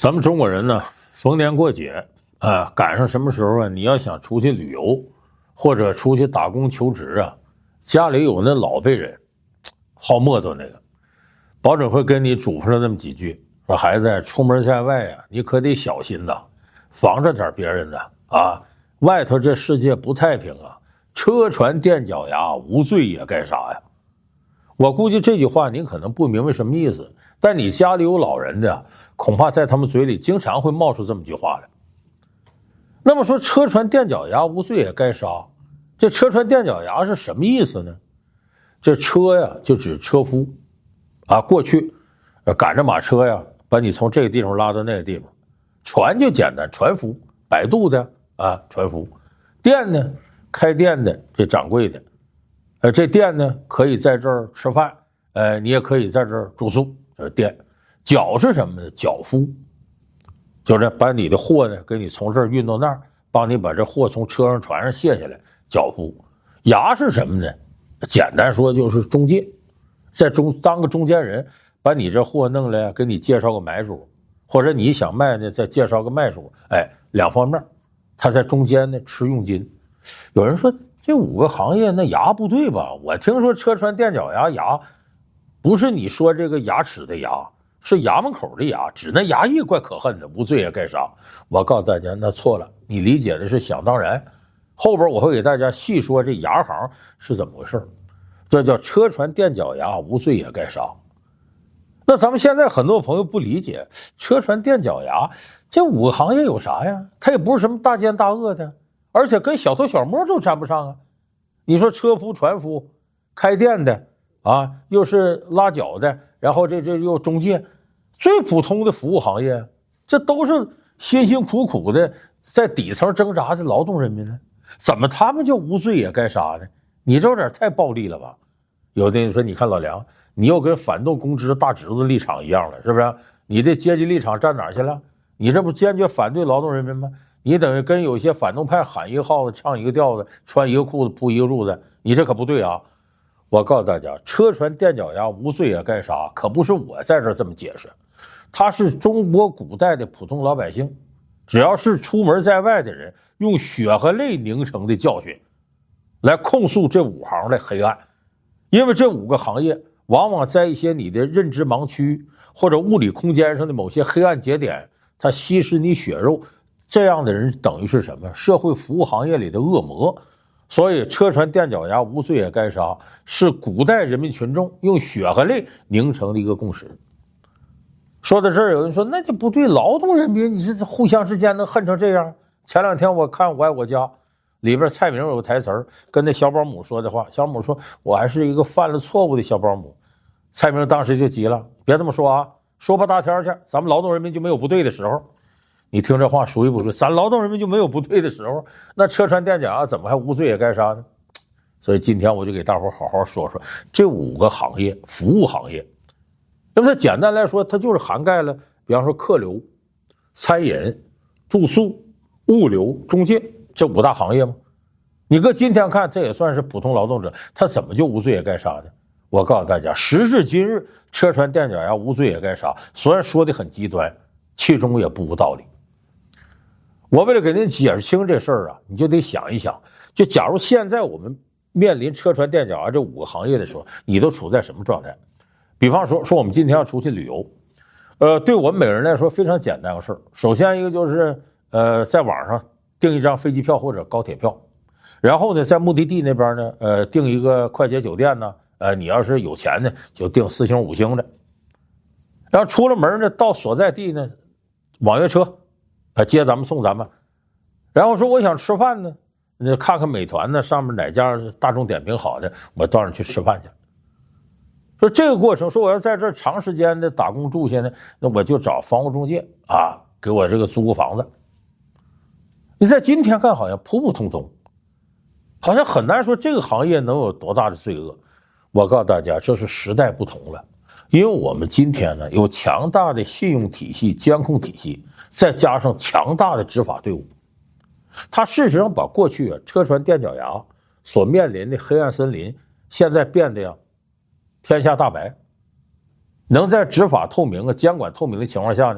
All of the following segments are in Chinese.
咱们中国人呢，逢年过节赶上什么时候啊？你要想出去旅游或者出去打工求职啊，家里有那老辈人好磨叨那个，保准会跟你嘱咐了那么几句，说孩子出门在外啊，你可得小心呐，防着点别人的啊，外头这世界不太平啊，车船垫脚牙，无罪也该杀呀。我估计这句话你可能不明白什么意思，但你家里有老人的，恐怕在他们嘴里经常会冒出这么句话来。那么说车船垫脚牙，无罪也该杀，这车船垫脚牙是什么意思呢？这车呀就指车夫啊，过去赶着马车呀，把你从这个地方拉到那个地方。船就简单，船夫，摆渡的啊，船夫。店呢，开店的，这掌柜的。这店呢可以在这儿吃饭，你也可以在这儿住宿，这是店。脚是什么呢？脚夫，就是把你的货呢给你从这儿运到那儿，帮你把这货从车上船上卸下来，脚夫。牙是什么呢？简单说就是中介，在当个中间人，把你这货弄来给你介绍个买主，或者你想卖呢再介绍个卖主，两方面，他在中间呢吃佣金。有人说这5个行业那牙不对吧？我听说车船垫脚牙，牙不是你说这个牙齿的牙，是衙门口的牙，指那衙役怪可恨的，无罪也该杀。我告诉大家那错了，你理解的是想当然。后边我会给大家细说这牙行是怎么回事，这叫车船垫脚牙，无罪也该杀。那咱们现在很多朋友不理解，车船垫脚牙这5个行业有啥呀？它也不是什么大奸大恶的，而且跟小偷小摸都沾不上啊。你说车夫、船夫、开店的啊，又是拉脚的，然后这又中介，最普通的服务行业，这都是辛辛苦苦的在底层挣扎的劳动人民呢，怎么他们就无罪也该杀呢？你这有点太暴力了吧？有的人说，你看老梁，你又跟反动公知大侄子立场一样了，是不是？你的阶级立场站哪儿去了？你这不坚决反对劳动人民吗？你等于跟有些反动派喊一个号子唱一个调子，穿一个裤子铺一个褥子，你这可不对啊。我告诉大家，车船垫脚牙，无罪也该杀，可不是我在这么解释，他是中国古代的普通老百姓，只要是出门在外的人，用血和泪凝成的教训来控诉这5行的黑暗。因为这5个行业往往在一些你的认知盲区或者物理空间上的某些黑暗节点，它吸食你血肉，这样的人等于是什么？社会服务行业里的恶魔。所以车船垫脚牙，无罪也该杀，是古代人民群众用血和泪凝成的一个共识。说到这儿，有人说那就不对，劳动人民你是互相之间能恨成这样？前2天我看《我爱我家》里边，蔡明有个台词跟那小保姆说的话，小保姆说我还是一个犯了错误的小保姆。蔡明当时就急了，别这么说啊，说破大天去，咱们劳动人民就没有不对的时候。你听这话属于不属于？咱劳动人民就没有不对的时候？那车船垫脚牙怎么还无罪也该杀呢？所以今天我就给大伙好好说说这5个行业，服务行业。那么它简单来说，它就是涵盖了，比方说客流、餐饮、住宿、物流、中介这5大行业吗？你搁今天看，这也算是普通劳动者，他怎么就无罪也该杀呢？我告诉大家，时至今日，车船垫脚牙，无罪也该杀，虽然说的很极端，其中也不无道理。我为了给您解释清这事儿啊，你就得想一想，就假如现在我们面临车船垫脚牙这5个行业的时候，你都处在什么状态？比方说我们今天要出去旅游，对我们每个人来说非常简单的事儿。首先一个就是在网上订一张飞机票或者高铁票，然后呢在目的地那边呢订一个快捷酒店呢，你要是有钱呢就订4星5星的，然后出了门呢到所在地呢网约车接咱们送咱们，然后说我想吃饭呢，你看看美团呢上面哪家大众点评好的，我到那去吃饭去。说这个过程，说我要在这儿长时间的打工住下呢，那我就找房屋中介啊，给我这个租个房子。你在今天看好像普普通通，好像很难说这个行业能有多大的罪恶。我告诉大家，这是时代不同了，因为我们今天呢有强大的信用体系、监控体系，再加上强大的执法队伍，它事实上把过去车船垫脚牙所面临的黑暗森林，现在变得天下大白。能在执法透明监管透明的情况下呢，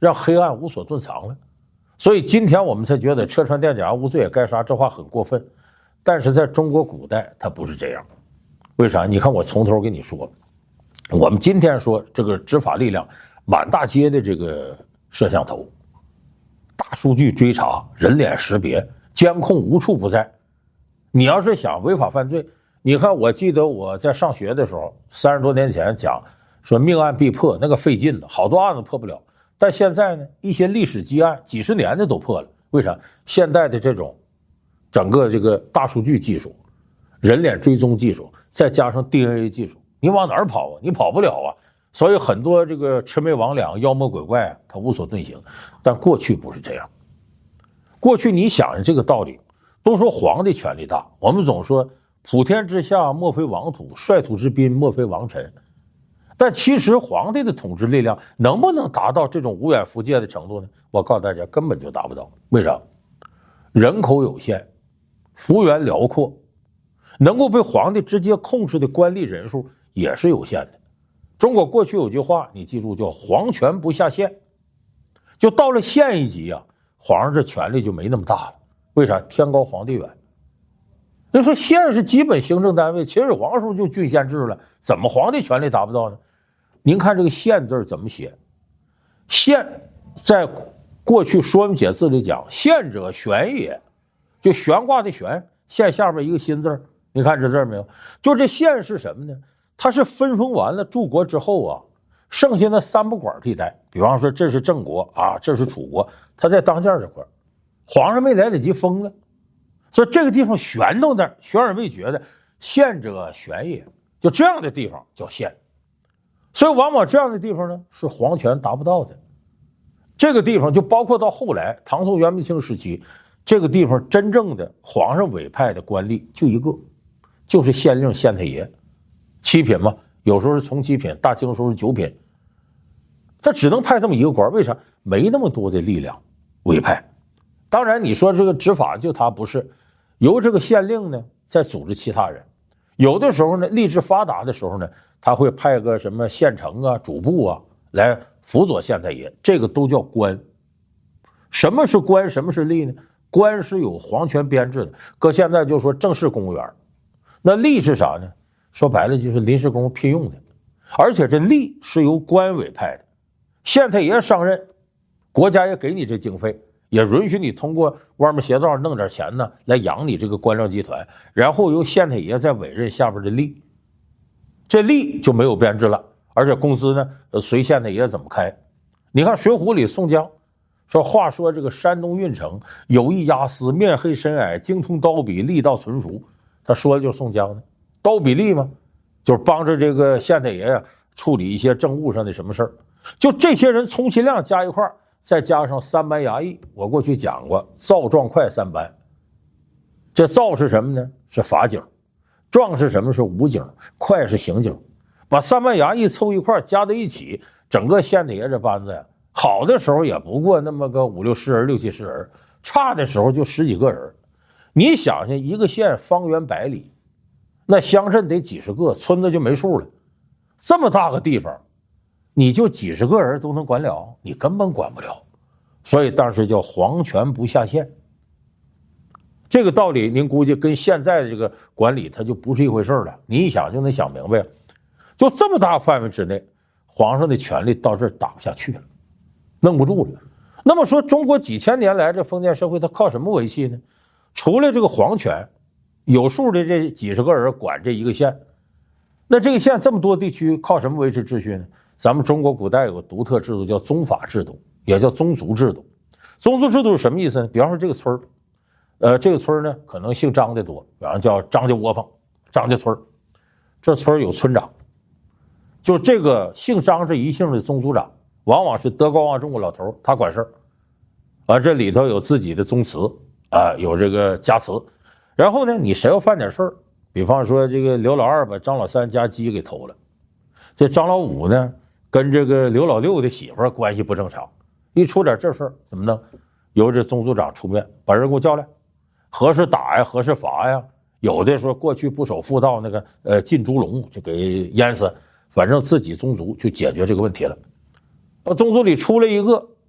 让黑暗无所遁藏了。所以今天我们才觉得车船电甲无罪也该杀，这话很过分。但是在中国古代它不是这样。为啥？你看我从头跟你说，我们今天说这个执法力量满大街的这个摄像头，大数据追查，人脸识别，监控无处不在。你要是想违法犯罪，你看我记得我在上学的时候30多年前讲说命案必破，那个费劲的，好多案子破不了。但现在呢，一些历史积案几十年的都破了。为啥？现代的这种整个这个大数据技术，人脸追踪技术，再加上 DNA 技术，你往哪儿跑啊？你跑不了啊。所以很多这个魑魅魍魉妖魔鬼怪啊，它无所遁形。但过去不是这样。过去你想这个道理，都说皇帝权力大，我们总说普天之下莫非王土，率土之滨莫非王臣。但其实皇帝的统治力量能不能达到这种无远弗届的程度呢？我告诉大家，根本就达不到。为啥？人口有限，幅员辽阔，能够被皇帝直接控制的官吏人数也是有限的。中国过去有句话，你记住，叫皇权不下县。就到了县一级啊，皇上这权力就没那么大了。为啥？天高皇帝远。你说县是基本行政单位，秦始皇时候就郡县制了，怎么皇帝权力达不到呢？您看这个县字怎么写？县在过去《说文解字》里讲，县者悬也，就悬挂的悬，县下边一个心字，你看这字没有？就这县是什么呢？它是分封完了诸国之后啊，剩下那三不管地带，比方说这是郑国啊，这是楚国，他在当间这块，皇上没来得及封了，所以这个地方悬到那儿，悬而未决的，县者悬也，就这样的地方叫县。所以往往这样的地方呢，是皇权达不到的。这个地方就包括到后来唐宋元明清时期，这个地方真正的皇上委派的官吏就一个，就是县令县太爷，7品嘛，有时候是从7品，大清时候是9品，他只能派这么一个官。为啥？没那么多的力量委派。当然你说这个执法就他不是，由这个县令呢再组织其他人，有的时候呢吏治发达的时候呢，他会派个什么县丞啊、主簿啊来辅佐县太爷，这个都叫官。什么是官，什么是吏呢？官是有皇权编制的，搁现在就说正式公务员。那吏是啥呢？说白了就是临时工聘用的，而且这吏是由官委派的。县太爷上任，国家也给你这经费，也允许你通过外面邪道弄点钱呢来养你这个官僚集团，然后由县太爷再委任下边的吏。这吏就没有编制了，而且工资呢随县太爷怎么开。你看《水浒》里宋江说，话说这个山东郓城有一押司，面黑身矮，精通刀笔，力道纯熟。他说的就是宋江呢，刀笔吏嘛，就是帮着这个县太爷呀处理一些政务上的什么事儿。就这些人充其量加一块，再加上3班衙役，我过去讲过，造壮快3班。这造是什么呢？是法警。壮是什么？是武警。快是刑警。把3班衙役凑一块加在一起，整个县太爷这班子呀，好的时候也不过那么个5、6十人、6、7十人，差的时候就10几个人。你想想，一个县方圆100里，那乡镇得几十个，村子就没数了。这么大个地方，你就几十个人都能管了？你根本管不了。所以当时叫皇权不下县。这个道理您估计跟现在的这个管理它就不是一回事了。你一想就能想明白，就这么大范围之内，皇上的权力到这儿打不下去了，弄不住了。那么说中国几千年来这封建社会它靠什么维系呢？除了这个皇权，有数的这几十个人管这一个县，那这个县这么多地区靠什么维持秩序呢？咱们中国古代有个独特制度叫宗法制度，也叫宗族制度。宗族制度是什么意思呢？比方说这个村这个村呢可能姓张的多，比方叫张家窝棚、张家村，这村有村长，就这个姓张这一姓的宗族长，往往是德高望重的老头，他管事儿。这里头有自己的宗祠有这个家祠。然后呢，你谁要犯点事儿，比方说这个刘老二把张老三家鸡给偷了，这张老五呢跟这个刘老六的媳妇关系不正常，一出点这事儿怎么弄？由这宗族长出面把人给我叫来，何时打呀，何时罚呀？有的说过去不守妇道，那个进猪笼就给淹死，反正自己宗族就解决这个问题了。宗族里出来一个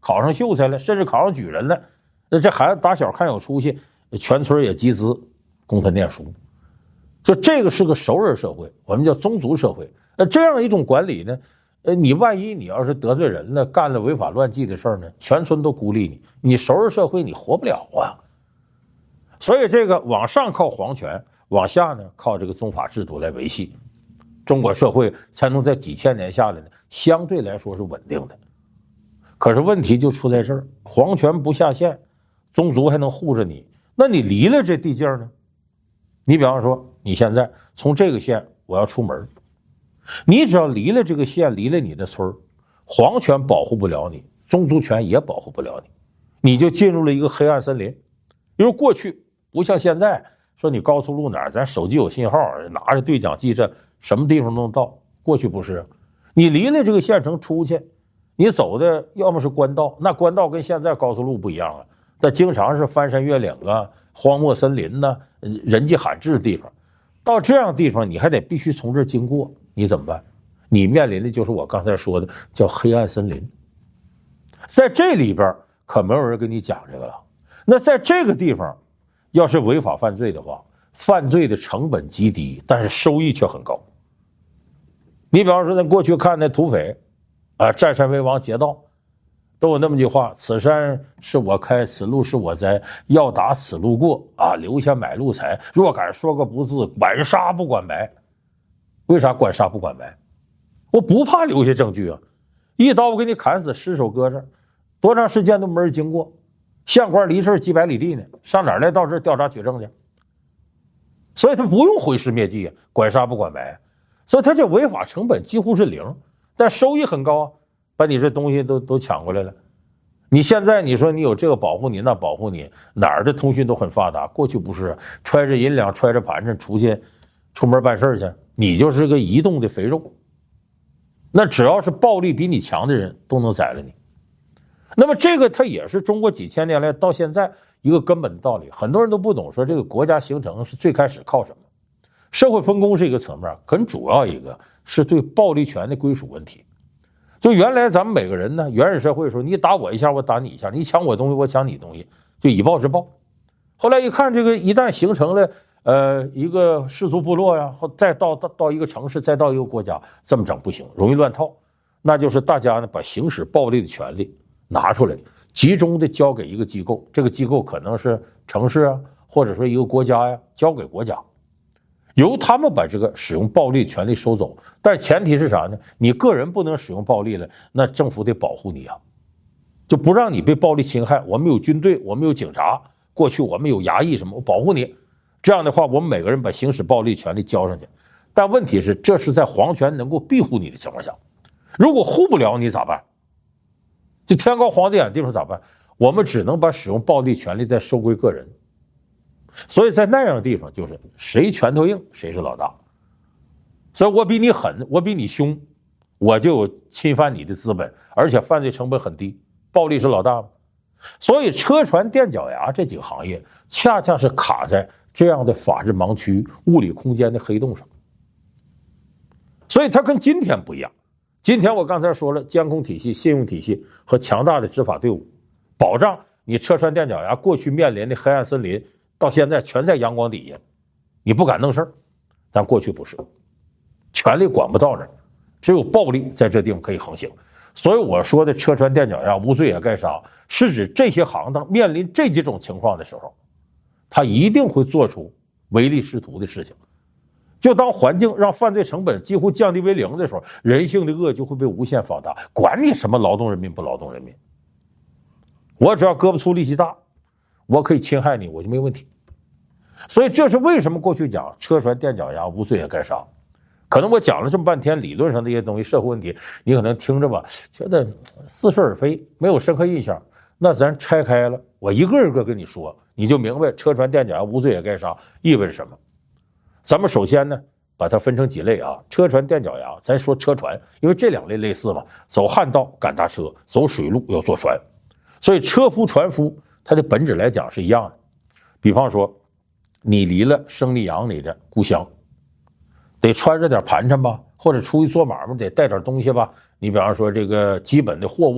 考上秀才了，甚至考上举人了。那这孩子打小看有出息，全村也集资供他念书。就这个是个熟人社会，我们叫宗族社会。这样一种管理呢，你万一你要是得罪人了，干了违法乱纪的事儿呢，全村都孤立你，你熟人社会你活不了啊。所以这个往上靠皇权，往下呢靠这个宗法制度来维系，中国社会才能在几千年下来呢，相对来说是稳定的。可是问题就出在这儿，皇权不下线，宗族还能护着你，那你离了这地界呢？你比方说，你现在从这个县我要出门，你只要离了这个县，离了你的村，皇权保护不了你，宗族权也保护不了你，你就进入了一个黑暗森林。因为过去不像现在，说你高速路哪儿，咱手机有信号，拿着对讲机这什么地方都能到。过去不是，你离了这个县城出去，你走的要么是官道，那官道跟现在高速路不一样啊，那经常是翻山越岭啊，荒漠森林呐，人迹罕至的地方。到这样的地方，你还得必须从这儿经过，你怎么办？你面临的就是我刚才说的叫黑暗森林。在这里边可没有人跟你讲这个了。那在这个地方，要是违法犯罪的话，犯罪的成本极低，但是收益却很高。你比方说，咱过去看那土匪占山为王劫道，都有那么句话：此山是我开，此路是我栽，要打此路过留下买路财。若敢说个不字，管杀不管埋。为啥管杀不管埋？我不怕留下证据啊，一刀我给你砍死，尸首搁这儿，多长时间都没人经过，县官离这儿几百里地呢，上哪儿来到这儿调查取证去？所以他不用毁尸灭迹啊，管杀不管埋，所以他这违法成本几乎是零，但收益很高啊，把你这东西都抢过来了。你现在你说你有这个保护你那保护你，哪儿的通讯都很发达，过去不是，揣着银两揣着盘缠出门办事去，你就是个移动的肥肉。那只要是暴力比你强的人都能宰了你。那么这个它也是中国几千年来到现在一个根本的道理，很多人都不懂，说这个国家形成是最开始靠什么？社会分工是一个层面，很主要一个是对暴力权的归属问题。就原来咱们每个人呢，原始社会的时候，你打我一下我打你一下，你抢我东西我抢你东西，就以暴制暴。后来一看，这个一旦形成了一个氏族部落呀，再到一个城市，再到一个国家，这么整不行，容易乱套。那就是大家呢把行使暴力的权利拿出来，集中的交给一个机构，这个机构可能是城市啊，或者说一个国家呀，交给国家，由他们把这个使用暴力的权利收走。但前提是啥呢？你个人不能使用暴力了，那政府得保护你啊，就不让你被暴力侵害。我们有军队，我们有警察，过去我们有衙役什么，我保护你。这样的话，我们每个人把行使暴力权利交上去。但问题是，这是在皇权能够庇护你的情况下，如果护不了你咋办？就天高皇帝远的地方咋办？我们只能把使用暴力权利再收归个人。所以在那样的地方，就是谁拳头硬谁是老大。所以我比你狠，我比你凶，我就有侵犯你的资本，而且犯罪成本很低，暴力是老大嘛。所以车船电脚牙这几个行业恰恰是卡在这样的法治盲区、物理空间的黑洞上。所以它跟今天不一样。今天我刚才说了，监控体系、信用体系和强大的执法队伍，保障你车船电脚牙过去面临的黑暗森林，到现在全在阳光底下，你不敢弄事儿。但过去不是，权力管不到这儿，只有暴力在这地方可以横行。所以我说的车船电脚牙无罪也该杀，是指这些行当面临这几种情况的时候，他一定会做出唯利是图的事情。就当环境让犯罪成本几乎降低为零的时候，人性的恶就会被无限放大，管你什么劳动人民不劳动人民，我只要胳膊粗力气大，我可以侵害你，我就没问题。所以这是为什么过去讲车船电脚牙无罪也该杀。可能我讲了这么半天理论上的一些东西，社会问题，你可能听着吧，觉得似是而非，没有深刻印象。那咱拆开了，我一个一个跟你说，你就明白车船电脚牙无罪也该杀意味着什么。咱们首先呢，把它分成几类啊。车船电脚牙，咱说车船，因为这两类类似嘛，走旱道赶大车，走水路要坐船，所以车夫船夫它的本质来讲是一样的。比方说，你离了生你养你的故乡，得穿着点盘缠吧，或者出去做买卖得带点东西吧。你比方说这个基本的货物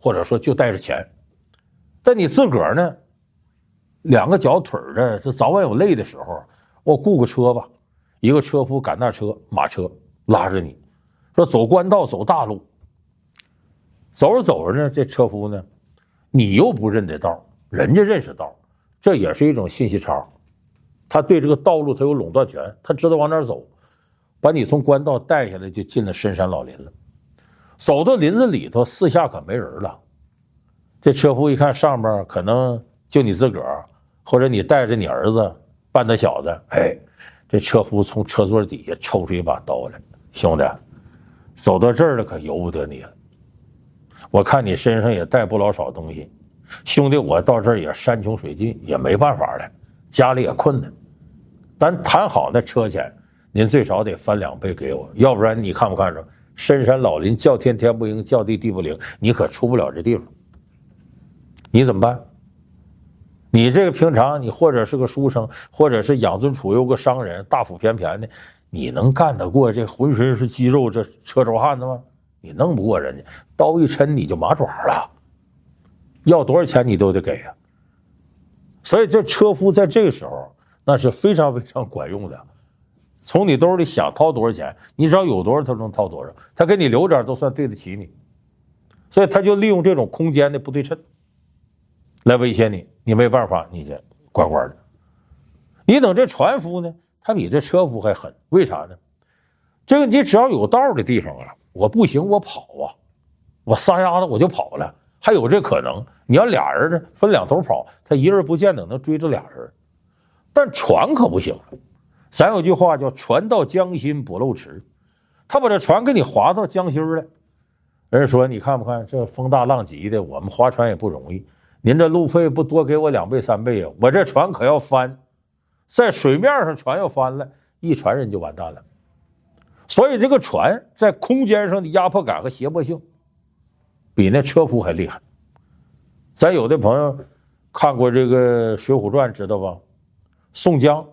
或者说就带着钱。但你自个儿呢，两个脚腿的，这早晚有累的时候，我雇个车吧，一个车夫赶大车马车拉着你，说走官道走大路。走着走着呢，这车夫呢，你又不认得道，人家认识道，这也是一种信息差。他对这个道路他有垄断权，他知道往哪儿走，把你从官道带下来，就进了深山老林了。走到林子里头，四下可没人了。这车夫一看上边可能就你自个儿，或者你带着你儿子半大小子，哎，这车夫从车座底下抽出一把刀来，兄弟，走到这儿了可由不得你了。我看你身上也带不老少东西，兄弟，我到这儿也山穷水尽，也没办法了，家里也困难。咱谈好那车钱，您最少得翻2倍给我，要不然你看不看着？深山老林，叫天天不应，叫地地不灵，你可出不了这地方。你怎么办？你这个平常你或者是个书生，或者是养尊处优个商人，大腹便便的，你能干得过这浑身是肌肉这车轴汉子吗？你弄不过人家，刀一抻你就麻爪了，要多少钱你都得给啊。所以这车夫在这个时候那是非常非常管用的，从你兜里想掏多少钱，你只要有多少他能掏多少，他给你留点都算对得起你。所以他就利用这种空间的不对称来威胁你，你没办法，你这乖乖的。你等这船夫呢，他比这车夫还狠，为啥呢？这个你只要有道的地方啊，我不行我跑啊，我撒丫子我就跑了，还有这可能。你要俩人呢分2头跑，他一人不见得能追着俩人，但船可不行了。咱有句话叫船到江心不漏池，他把这船给你划到江心来。人说你看不看这风大浪急的，我们划船也不容易，您这路费不多给我2倍3倍啊？我这船可要翻，在水面上船要翻了，一船人就完蛋了。所以这个船在空间上的压迫感和胁迫性比那车夫还厉害。咱有的朋友看过这个《水浒传》知道吧？宋江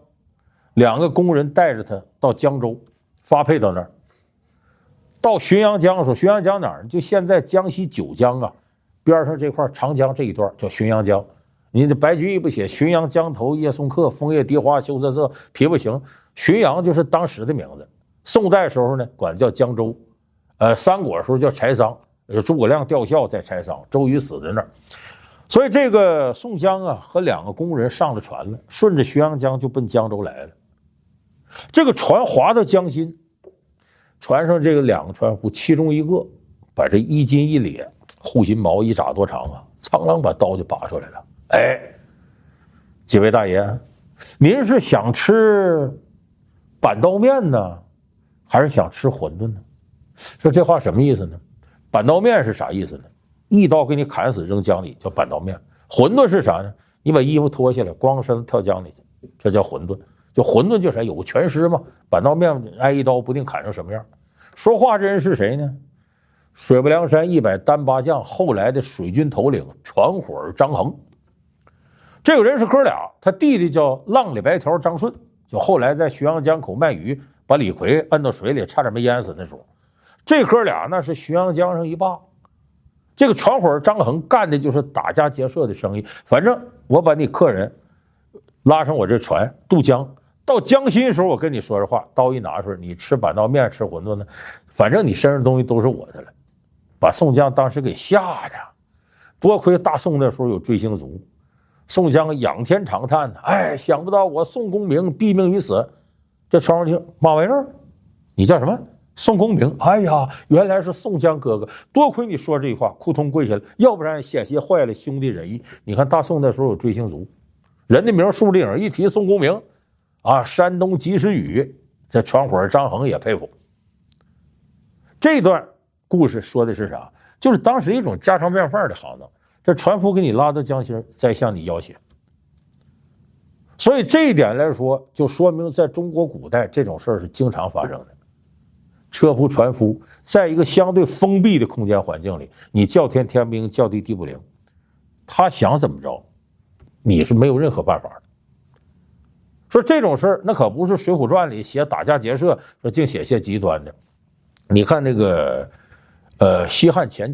2个工人带着他到江州发配到那儿，到浔阳江的时候，浔阳江哪儿？就现在江西九江啊边上这块长江这一段叫浔阳江。你的白居易不写浔阳江头夜送客，枫叶荻花羞瑟瑟，皮不行。浔阳就是当时的名字。宋代时候呢管叫江州，三国时候叫柴桑，诸葛亮吊孝在柴桑，周瑜死在那儿。所以这个宋江啊和2个工人上了船了，顺着浔阳江就奔江州来了。这个船划到江心，船上这个2个船夫，其中一个把这衣襟一咧，护心毛一拃多长啊，苍啷把刀就拔出来了。哎，几位大爷，您是想吃板刀面呢，还是想吃馄饨呢？说这话什么意思呢？板刀面是啥意思呢？一刀给你砍死扔江里叫板刀面。馄饨是啥呢？你把衣服脱下来光身跳江里去，这叫馄饨。就馄饨就是有个全尸嘛，板刀面挨一刀不定砍成什么样。说话这人是谁呢？水泊梁山100单八将后来的水军头领船伙张衡。这个人是哥俩，他弟弟叫浪里白条张顺，就后来在浔阳江口卖鱼把李逵摁到水里差点没淹死那时候。这哥俩那是浔阳江上一霸。这个船伙张衡干的就是打家劫舍的生意，反正我把你客人拉上我这船渡江，到江心的时候我跟你说这话，刀一拿出来，你吃板刀面吃馄饨呢，反正你身上东西都是我的了。把宋江当时给吓的，多亏大宋那时候有追星族，宋江仰天长叹，哎，想不到我宋公明毙命于此。这船上听嘛玩意儿？你叫什么？宋公明？哎呀，原来是宋江哥哥，多亏你说这句话，扑通跪下来，要不然险些坏了兄弟仁义。你看大宋那时候有追星族，人的名树立一提宋公明啊，山东及时雨，这船伙张衡也佩服。这段故事说的是啥？就是当时一种家常便饭的行当，这船夫给你拉到江心再向你要挟。所以这一点来说，就说明在中国古代这种事儿是经常发生的。车夫船夫在一个相对封闭的空间环境里，你叫天天不应，叫地地不灵，他想怎么着你是没有任何办法的。说这种事儿那可不是《水浒传》里写打家劫舍说净写些极端的。你看那个西汉前期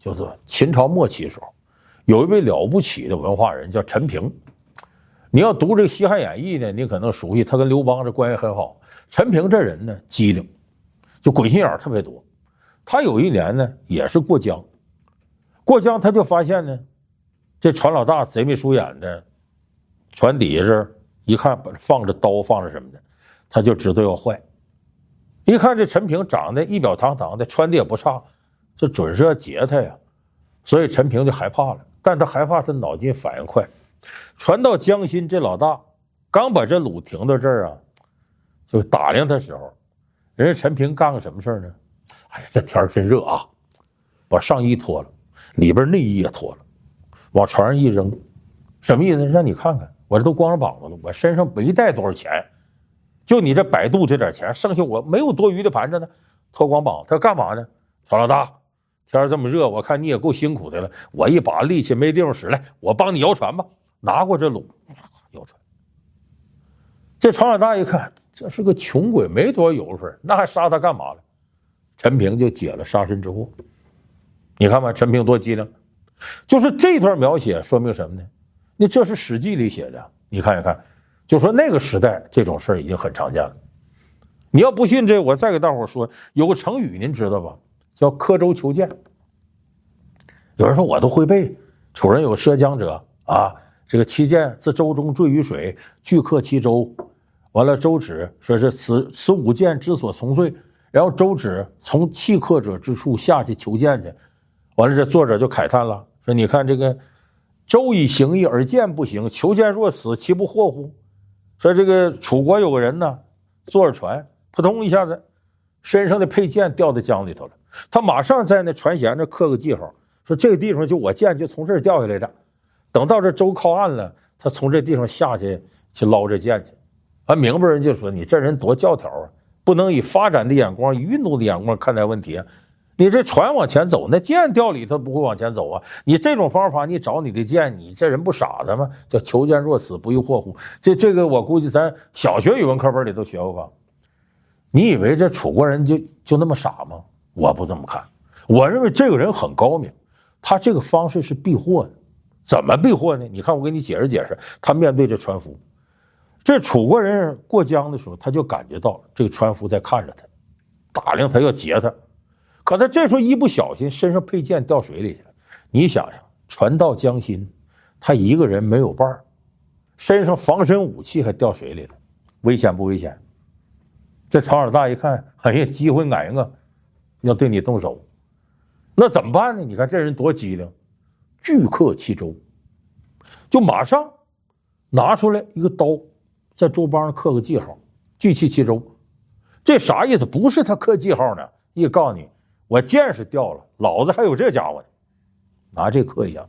就是秦朝末期的时候，有一位了不起的文化人叫陈平。你要读这个《西汉演义》呢，你可能熟悉，他跟刘邦这关系很好。陈平这人呢，机灵，就鬼心眼特别多。他有一年呢，也是过江，他就发现呢，这船老大贼眉鼠眼的，船底下这儿一看放着刀，放着什么的，他就知道要坏。一看这陈平长得仪表堂堂的，穿的也不差，这准是要劫他呀，所以陈平就害怕了。但他害怕，他脑筋反应快。船到江心，这老大刚把这橹停到这儿啊，就打量的时候，人家陈平干个什么事呢？哎呀，这天真热啊，把上衣脱了，里边内衣也脱了，往船上一扔，什么意思？让你看看，我这都光着膀子了，我身上没带多少钱，就你这百度这点钱，剩下我没有多余的盘着呢。脱光膀，他干嘛呢？船老大，天这么热，我看你也够辛苦的了，我一把力气没地方使，来，我帮你摇船吧。拿过这橹，摇船。这船老大一看，这是个穷鬼，没多少油水，那还杀他干嘛了？陈平就解了杀身之祸。你看吧，陈平多机灵。就是这段描写说明什么呢？那这是《史记》里写的，你看一看，就说那个时代这种事儿已经很常见了。你要不信这，我再给大伙说，有个成语您知道吧？叫刻舟求剑。有人说我都会背，楚人有涉江者啊。这个其剑自舟中坠于水，俱刻其舟。完了，周芷说是此五剑之所从坠，然后周芷从弃刻者之处下去求剑去。完了，这作者就慨叹了，说你看这个舟以行义而剑不行，求剑若此，其不惑乎？说这个楚国有个人呢，坐着船，扑通一下子，身上的佩剑掉到江里头了。他马上在那船舷这刻个记号，说这个地方就我剑就从这儿掉下来的。等到这舟靠岸了，他从这地方下去捞这剑去。明白人就说你这人多教条啊，不能以发展的眼光、以运动的眼光看待问题啊。你这船往前走，那剑掉里头不会往前走啊。你这种方法，你找你的剑，你这人不傻的吗？叫求剑若此，不亦惑乎？这个我估计咱小学语文课本里都学过吧。你以为这楚国人就那么傻吗？我不这么看，我认为这个人很高明，他这个方式是避祸的。怎么避祸呢？你看我给你解释解释。他面对这船夫，这楚国人过江的时候，他就感觉到这个船夫在看着他，打量他要劫他。可他这时候一不小心，身上佩剑掉水里去了。你想想，船到江心，他一个人没有伴儿，身上防身武器还掉水里了，危险不危险？这船老大一看，哎呀，机会来啊，要对你动手，那怎么办呢？你看这人多机灵。俱刻其舟，就马上拿出来一个刀，在舟帮上刻个记号，聚其其舟。这啥意思？不是他刻记号呢，一告诉你，我剑是掉了，老子还有这家伙呢，拿这刻一下。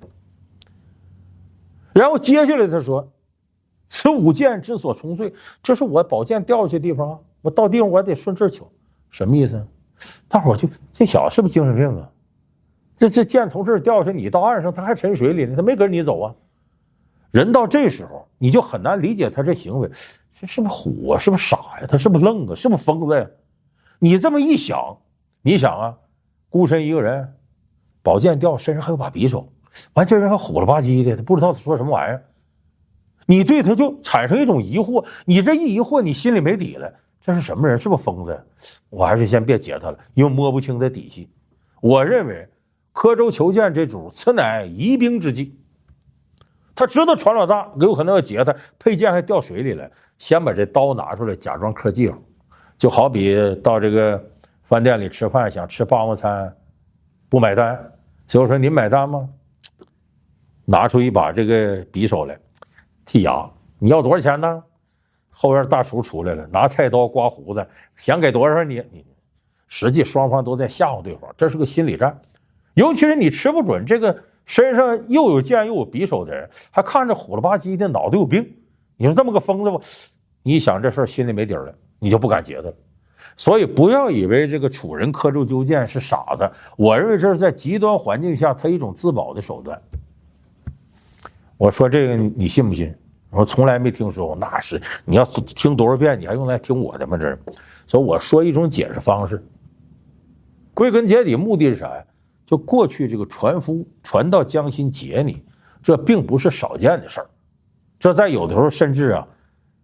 然后接下来他说：“此五剑之所从坠，这是我宝剑掉下去的地方啊，我到地方我得顺这儿求。”什么意思？大伙就这小子是不是精神病啊？这剑从这儿掉下，你到岸上他还沉水里呢，他没跟你走啊。人到这时候你就很难理解他这行为，这是不是虎啊？是不是傻呀？他是不是愣啊？是不是疯子呀？你这么一想，你想啊，孤身一个人，宝剑掉，身上还有把匕首，完这人还虎了吧唧的，他不知道他说什么玩意儿，你对他就产生一种疑惑，你这一疑惑，你心里没底了，这是什么人？是不是疯子呀？我还是先别解他了，因为摸不清他底细。我认为刻舟求剑这主，此乃疑兵之计。他知道船老大有可能要劫他，佩剑还掉水里了，先把这刀拿出来，假装刻记号，就好比到这个饭店里吃饭，想吃霸王餐，不买单，最后说您买单吗？拿出一把这个匕首来，剔牙，你要多少钱呢？后边大厨出来了，拿菜刀刮胡子，想给多少你实际双方都在吓唬对方，这是个心理战。尤其是你吃不准这个身上又有剑又有匕首的人，还看着虎了吧唧的，脑袋有病。你说这么个疯子吧，你想这事儿心里没底儿了，你就不敢结他了。所以不要以为这个楚人刻舟求剑是傻子，我认为这是在极端环境下他一种自保的手段。我说这个你信不信？我从来没听说过，那是你要听多少遍，你还用来听我的吗？这是，所以我说一种解释方式。归根结底，目的是啥呀？ 就过去这个船夫船到江心劫你，这并不是少见的事儿。这在有的时候甚至啊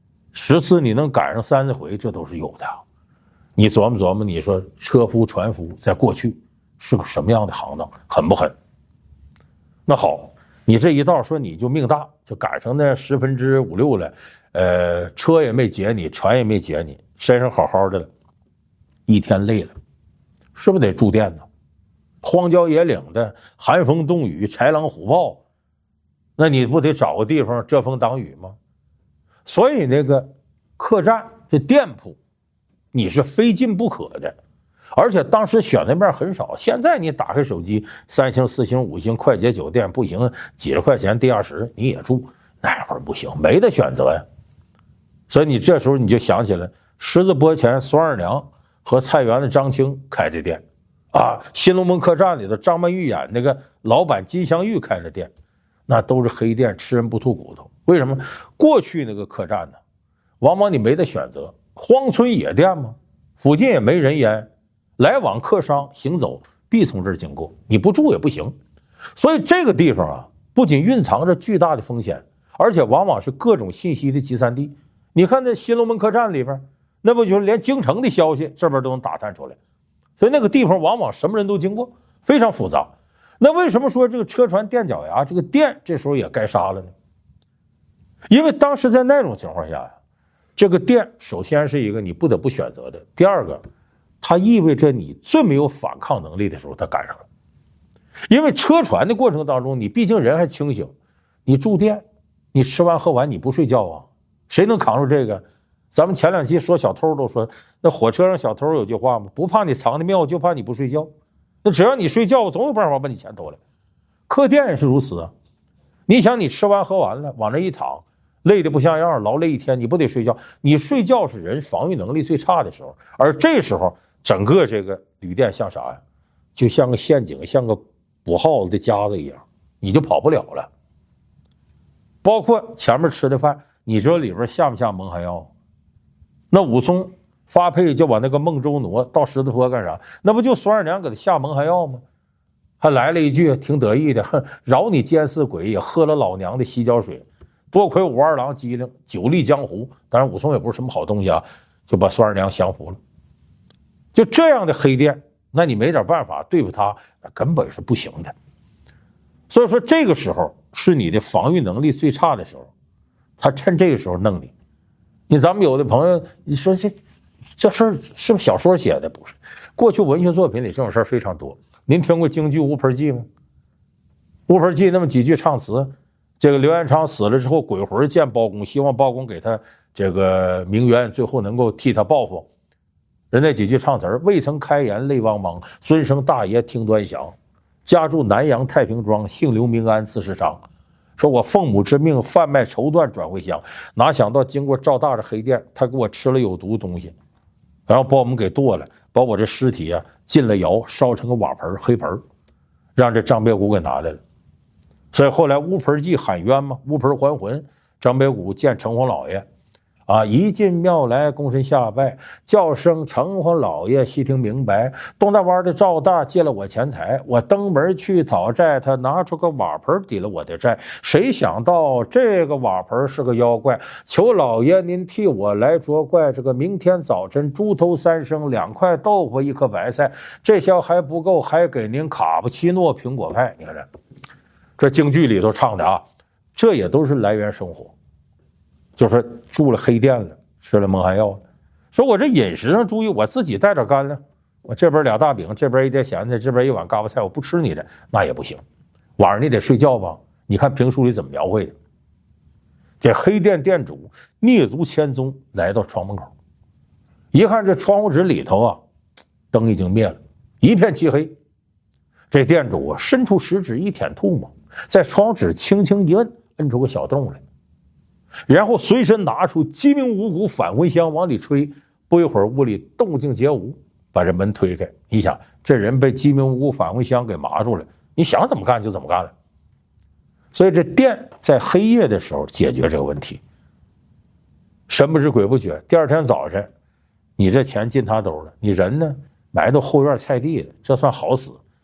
，10次你能赶上30回，这都是有的。你琢磨琢磨，你说车夫船夫在过去是个什么样的行当，狠不狠？那好，你这一道说你就命大，就赶上那5%、6%了，车也没劫你，船也没劫你，身上好好的了，一天累了，是不是得住店呢？荒郊野岭的，寒风冻雨，豺狼虎豹，那你不得找个地方遮风挡雨吗？所以那个客栈这店铺你是非进不可的，而且当时选择面很少。现在你打开手机，3星、4星、5星快捷酒店，不行几十块钱地下室你也住，那会儿不行，没得选择呀。所以你这时候你就想起来狮子坡前孙二娘和菜园子张青开的店啊，新龙门客栈里头张曼玉演那个老板金镶玉开的店，那都是黑店，吃人不吐骨头。为什么？过去那个客栈呢，往往你没得选择，荒村野店嘛，附近也没人烟，来往客商行走必从这儿经过，你不住也不行。所以这个地方啊，不仅蕴藏着巨大的风险，而且往往是各种信息的集散地。你看这新龙门客栈里边，那不就是连京城的消息这边都能打探出来，所以那个地方往往什么人都经过，非常复杂。那为什么说这个车船垫脚牙，这个店这时候也该杀了呢？因为当时在那种情况下呀，这个店首先是一个你不得不选择的，第二个它意味着你最没有反抗能力的时候它赶上了。因为车船的过程当中你毕竟人还清醒，你住店你吃完喝完你不睡觉啊，谁能扛住这个？咱们前2期说小偷都说，那火车上小偷有句话吗？不怕你藏的妙，就怕你不睡觉。那只要你睡觉，我总有办法把你钱偷来。客店也是如此啊，你想你吃完喝完了往这一躺，累得不像样，劳累一天，你不得睡觉？你睡觉是人防御能力最差的时候，而这时候整个这个旅店像啥呀？就像个陷阱，像个捕耗子的夹子一样，你就跑不了了。包括前面吃的饭，你知道里边下不下蒙汗药？那武松发配就把那个孟周挪到狮子坡干啥？那不就孙二娘给他下蒙汗药吗？还来了一句挺得意的，哼，饶你奸似鬼，也喝了老娘的洗脚水。多亏武二郎机灵，久历江湖，当然武松也不是什么好东西啊，就把孙二娘降服了。就这样的黑店，那你没点办法对付他，那根本是不行的。所以说这个时候是你的防御能力最差的时候，他趁这个时候弄你。咱们有的朋友，你说这事儿是不是小说写的？不是，过去文学作品里这种事儿非常多。您听过京剧《乌盆记》吗？《乌盆记》那么几句唱词，这个刘彦昌死了之后，鬼魂见包公，希望包公给他这个鸣冤，最后能够替他报复。人那几句唱词儿：未曾开言泪汪汪，尊生大爷听端详。家住南阳太平庄，姓刘名安，字世昌。说我奉母之命贩卖绸缎转回乡，哪想到经过赵大的黑店，他给我吃了有毒的东西，然后把我们给剁了，把我这尸体啊进了窑，烧成个瓦盆黑盆，让这张别谷给拿来了。所以后来乌盆记喊冤嘛，乌盆还魂，张别谷见城隍老爷啊，一进庙来躬身下拜，叫声城隍老爷细听明白，东大湾的赵大借了我钱财，我登门去讨债，他拿出个瓦盆抵了我的债，谁想到这个瓦盆是个妖怪，求老爷您替我来捉怪，这个明天早晨猪头3升，2块豆腐，1颗白菜，这下还不够，还给您卡布奇诺苹果派。你看这京剧里头唱的啊，这也都是来源生活，就是住了黑店了，吃了蒙汗药了。说我这饮食上注意，我自己带点干粮，我这边2大饼，这边1碟咸菜，这边1碗嘎巴菜，我不吃你的那也不行。晚上你得睡觉吧？你看评书里怎么描绘的？这黑店店主蹑足千踪来到窗门口，一看这窗户纸里头啊，灯已经灭了，一片漆黑。这店主啊，伸出食指一舔唾沫，在窗纸轻轻一摁，摁出个小洞来。然后随身拿出鸡鸣五谷返魂香往里吹，不一会儿屋里动静皆无，把这门推开。你想这人被鸡鸣五谷返魂香给麻住了，你想怎么干就怎么干了。所以这店在黑夜的时候解决这个问题，神不知鬼不觉，第二天早晨你这钱进他兜了，你人呢埋到后院菜地了，这算好死。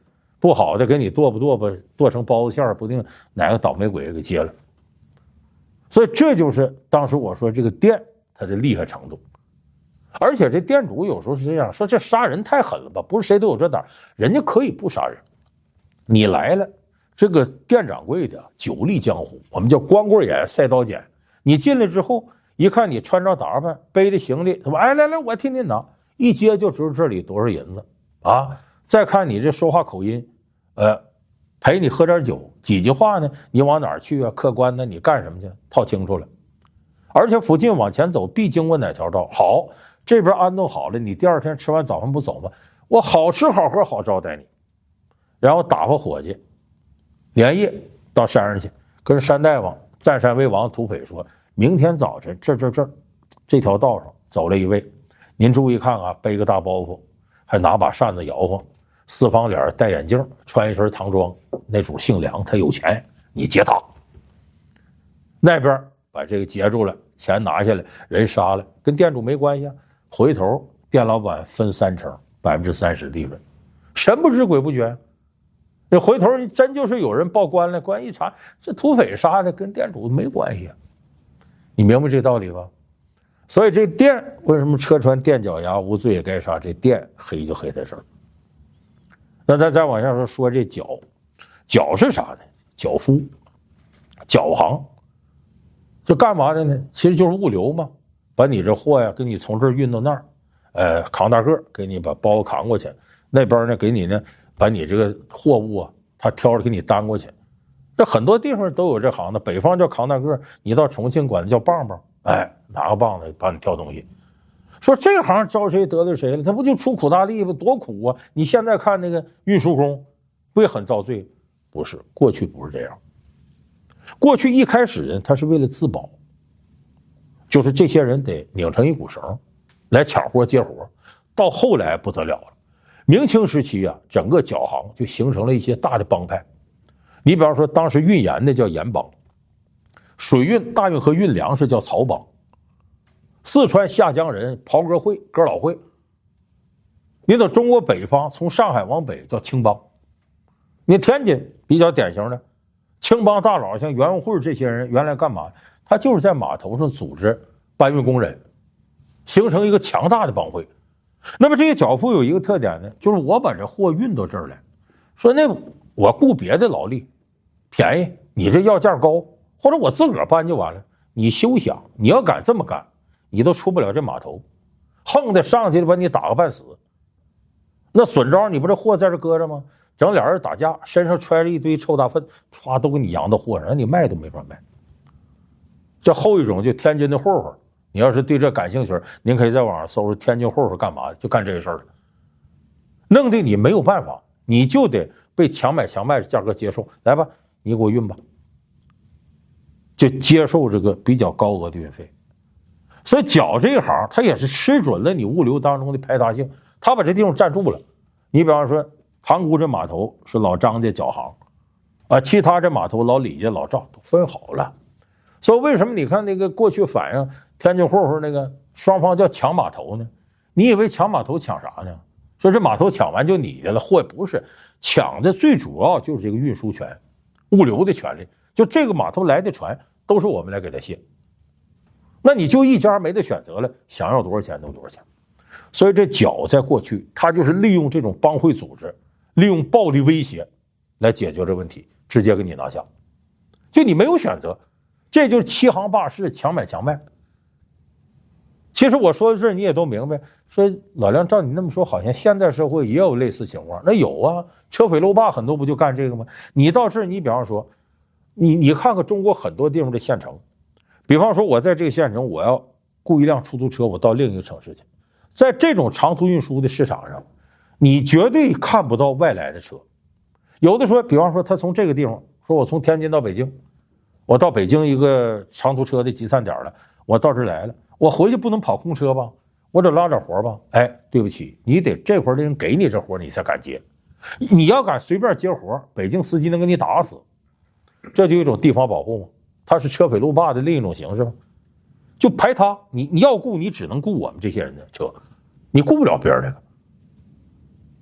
不好的给你剁成包子馅儿，不定哪个倒霉鬼给接了。所以这就是当时我说这个店它的厉害程度。而且这店主有时候是这样说，这杀人太狠了吧？不是谁都有这胆，人家可以不杀人。你来了，这个店掌柜的久历江湖，我们叫光棍眼赛刀剪。你进来之后，一看你穿着打扮，背的行李，他说：“哎，来，我替您拿。”一接就知道这里多少银子啊！再看你这说话口音，陪你喝点酒，几句话呢？你往哪儿去啊？客官呢？你干什么去？套清楚了。而且附近往前走，必经过哪条道？好，这边安顿好了，你第二天吃完早饭不走吗？我好吃好喝好招待你，然后打发伙计，连夜到山上去，跟山大王占山为王土匪说，明天早晨这条道上走了一位，您注意看啊，背个大包袱，还拿把扇子摇晃，四方脸，戴眼镜，穿一身唐装，那主姓梁，他有钱，你劫他。那边把这个截住了，钱拿下来，人杀了，跟店主没关系啊。回头店老板分3成，30%利润，神不知鬼不觉。那回头真就是有人报官了，官一查，这土匪杀的跟店主没关系啊。你明白这道理吧？所以这店为什么车穿垫脚牙，无罪也该杀？这店黑就黑在这儿。那咱再往下说这脚是啥呢？脚夫、脚行，这干嘛的呢？其实就是物流嘛，把你这货呀，给你从这儿运到那儿，扛大个给你把包扛过去，那边呢给你呢把你这个货物啊，他挑着给你担过去。这很多地方都有这行的，北方叫扛大个，你到重庆管的叫棒棒，拿个棒子帮你挑东西。说这行招谁得罪谁了？他不就出苦大力吗？多苦啊！你现在看那个运输工，不也很遭罪？不是，过去不是这样。过去一开始呢，他是为了自保，就是这些人得拧成一股绳来抢活接活。到后来不得了了，明清时期啊，整个脚行就形成了一些大的帮派。你比方说，当时运盐的叫盐帮，水运大运河运粮食叫漕帮，四川下江人袍哥会、哥老会。你到中国北方，从上海往北叫青帮。你天津比较典型的青帮大佬，像袁文慧这些人，原来干嘛？他就是在码头上组织搬运工人，形成一个强大的帮会。那么这些脚夫有一个特点呢，就是我把这货运到这儿来，说那我雇别的劳力便宜，你这要价高，或者我自个儿搬就完了。你休想，你要敢这么干，你都出不了这码头，横的上去了把你打个半死。那损招你不这货在这搁着吗？整俩人打架，身上揣着一堆臭大粪，歘都给你扬到货上，让你卖都没法卖。这后一种就天津的混混，你要是对这感兴趣，您可以在网上搜天津混混干嘛，就干这个事儿了。弄得你没有办法，你就得被强买强卖的价格接受。来吧，你给我运吧，就接受这个比较高额的运费。所以脚这一行，他也是吃准了你物流当中的排他性，他把这地方占住了。你比方说，塘沽这码头是老张家脚行，其他这码头老李家、老赵都分好了。所以为什么你看那个过去反映天津混混那个双方叫抢码头呢？你以为抢码头抢啥呢？说这码头抢完就你的了，或不是，抢的最主要就是这个运输权、物流的权利。就这个码头来的船都是我们来给他卸，那你就一家没得选择了，想要多少钱都多少钱。所以这脚在过去，他就是利用这种帮会组织，利用暴力威胁来解决这问题，直接给你拿下，就你没有选择。这就是欺行霸市、强买强卖。其实我说到这儿你也都明白，说老梁照你那么说，好像现代社会也有类似情况。那有啊，车匪路霸很多不就干这个吗？你到这儿，你比方说你看看中国很多地方的县城，比方说我在这个县城，我要雇一辆出租车，我到另一个城市去，在这种长途运输的市场上，你绝对看不到外来的车。有的说，比方说他从这个地方，说我从天津到北京，我到北京一个长途车的集散点了，我到这儿来了，我回去不能跑空车吧，我得拉点活吧。对不起，你得这会儿的人给你这活你才敢接，你要敢随便接活，北京司机能给你打死。这就有一种地方保护嘛，它是车匪路霸的另一种形式嘛，就排他，你要雇你只能雇我们这些人的车，你雇不了别人的了。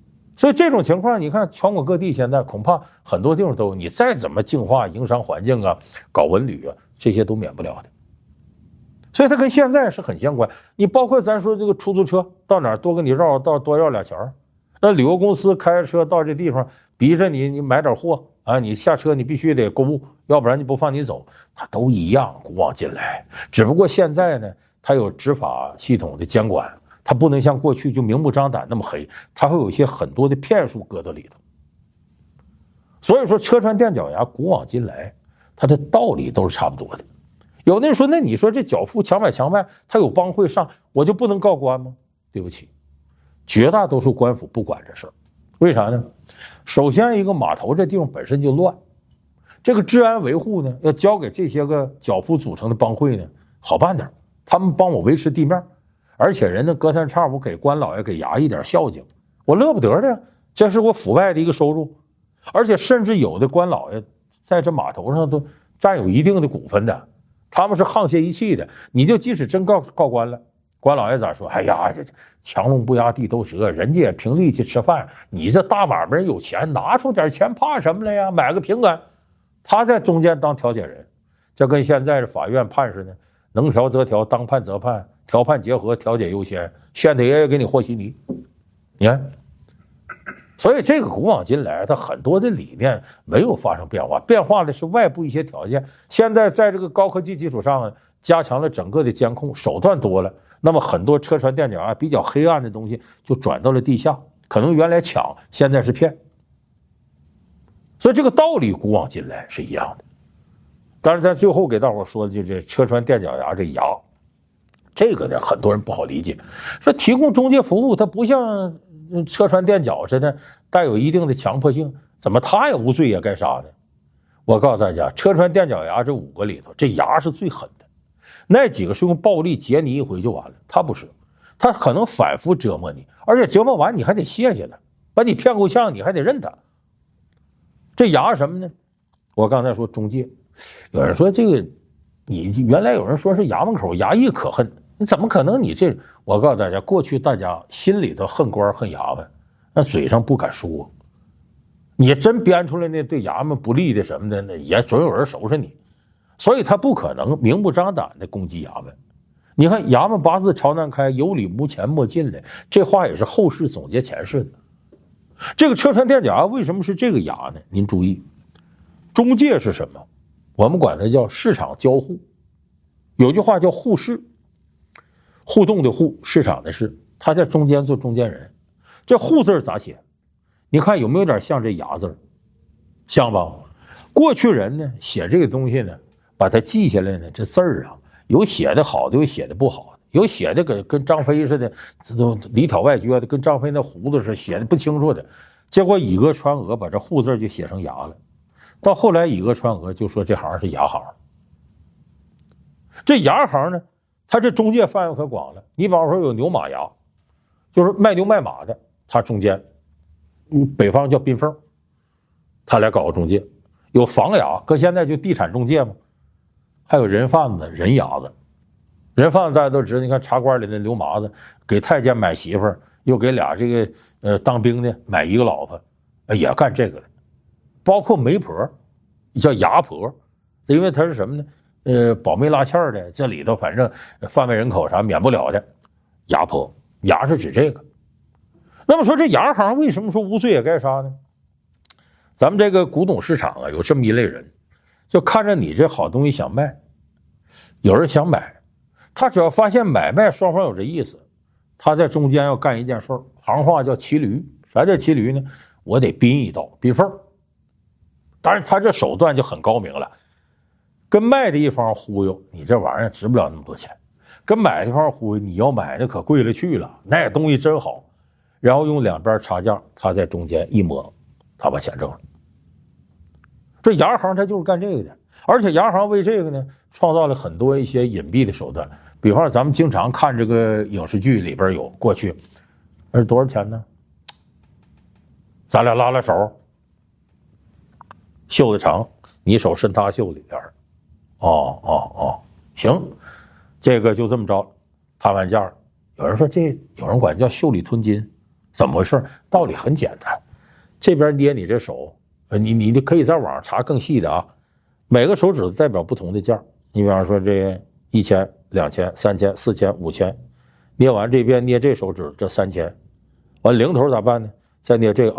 所以这种情况，你看全国各地现在恐怕很多地方都有，你再怎么净化营商环境啊，搞文旅啊，这些都免不了的。所以它跟现在是很相关。你包括咱说这个出租车到哪儿多给你绕道多绕俩钱儿，那旅游公司开着车到这地方，逼着你买点货啊，你下车你必须得购物，要不然你不放你走，它都一样古往今来。只不过现在呢，它有执法系统的监管，它不能像过去就明目张胆那么黑，它会有一些很多的骗术搁到里头。所以说车船垫脚牙古往今来，它的道理都是差不多的。有的人说，那你说这脚夫强买强卖，他有帮会上，我就不能告官吗？对不起，绝大多数官府不管这事儿。为啥呢？首先一个码头这地方本身就乱，这个治安维护呢要交给这些个脚夫组成的帮会呢好办点，他们帮我维持地面，而且人家隔三差五给官老爷给衙一点孝敬，我乐不得的呀，这是我府外的一个收入。而且甚至有的官老爷在这码头上都占有一定的股份的，他们是沆瀣一气的。你就即使真告官了，官老爷咋说？哎呀，这强龙不压地头蛇，人家也凭力气吃饭，你这大买卖人有钱，拿出点钱怕什么了呀？买个平安。他在中间当调解人，这跟现在的法院判似的，能调则调，当判则判，调判结合，调解优先，县太爷爷给你和稀泥。你看，所以这个古往今来，它很多的理念没有发生变化，变化的是外部一些条件。现在在这个高科技基础上，加强了整个的监控，手段多了，那么很多车船垫脚啊比较黑暗的东西就转到了地下，可能原来抢，现在是骗。所以这个道理古往今来是一样的。当然在最后给大伙说的就是车船垫脚牙这牙，这个呢很多人不好理解，说提供中介服务它不像车船垫脚似的带有一定的强迫性，怎么他也无罪也该杀呢？我告诉大家，车船垫脚牙这5个里头，这牙是最狠的。那几个是用暴力截你一回就完了，他不是，他可能反复折磨你，而且折磨完你还得谢谢他，把你骗够呛你还得认他。这牙什么呢？我刚才说中介，有人说这个你原来有人说是衙门口衙役可恨，你怎么可能你这？我告诉大家，过去大家心里头恨官恨衙门，那嘴上不敢说。你真编出来那对衙门不利的什么的，那也准有人收拾你，所以他不可能明目张胆的攻击衙门。你看衙门八字朝南开，有理无钱莫进来，这话也是后世总结前世的。这个车船垫脚牙为什么是这个牙呢？您注意，中介是什么？我们管它叫市场交互。有句话叫互市，互动的互，市场的市，他在中间做中间人。这互字咋写？你看有没有点像这牙字？像吧？过去人呢写这个东西呢，把它记下来呢，这字儿啊，有写的好的，有写的不好的，有写的跟张飞似的，这都里挑外撅的，跟张飞那胡子似的，写的不清楚的。结果以讹传讹，把这互字就写成牙了。到后来以讹传讹，就说这行是牙行。这牙行呢，它这中介范围可广了。你比方说有牛马牙，就是卖牛卖马的，它中间，北方叫宾凤，他来搞个中介。有房牙，搁现在就地产中介嘛。还有人贩子、人牙子。人贩子大家都知道，你看茶馆里的刘麻子给太监买媳妇儿，又给俩这个当兵的买一个老婆，也干这个的。包括媒婆，叫牙婆，因为他是什么呢？保媒拉纤的，这里头反正贩卖人口啥免不了的。牙婆，牙是指这个。那么说这牙行为什么说无罪也该杀呢？咱们这个古董市场啊，有这么一类人，就看着你这好东西想卖，有人想买，他只要发现买卖双方有这意思，他在中间要干一件事儿，行话叫骑驴。啥叫骑驴呢？我得宾一刀，宾缝。当然他这手段就很高明了，跟卖的一方忽悠你这玩意儿值不了那么多钱，跟买的一方忽悠你要买的可贵了去了，那东西真好，然后用两边差价，他在中间一摸，他把钱挣了。这牙行他就是干这个的，而且牙行为这个呢创造了很多一些隐蔽的手段。比方说咱们经常看这个影视剧里边有过去是多少钱呢？咱俩拉拉手，袖子长，你手伸他袖里边，行，这个就这么着，谈完价。有人说有人管叫袖里吞金， 怎么回事？道理很简单，这边捏你这手，你可以在网上查更细的啊。每个手指头代表不同的价，你比方说这1000、2000、3000、4000、5000，捏完这边捏这手指这3000，完零头咋办呢？再捏这个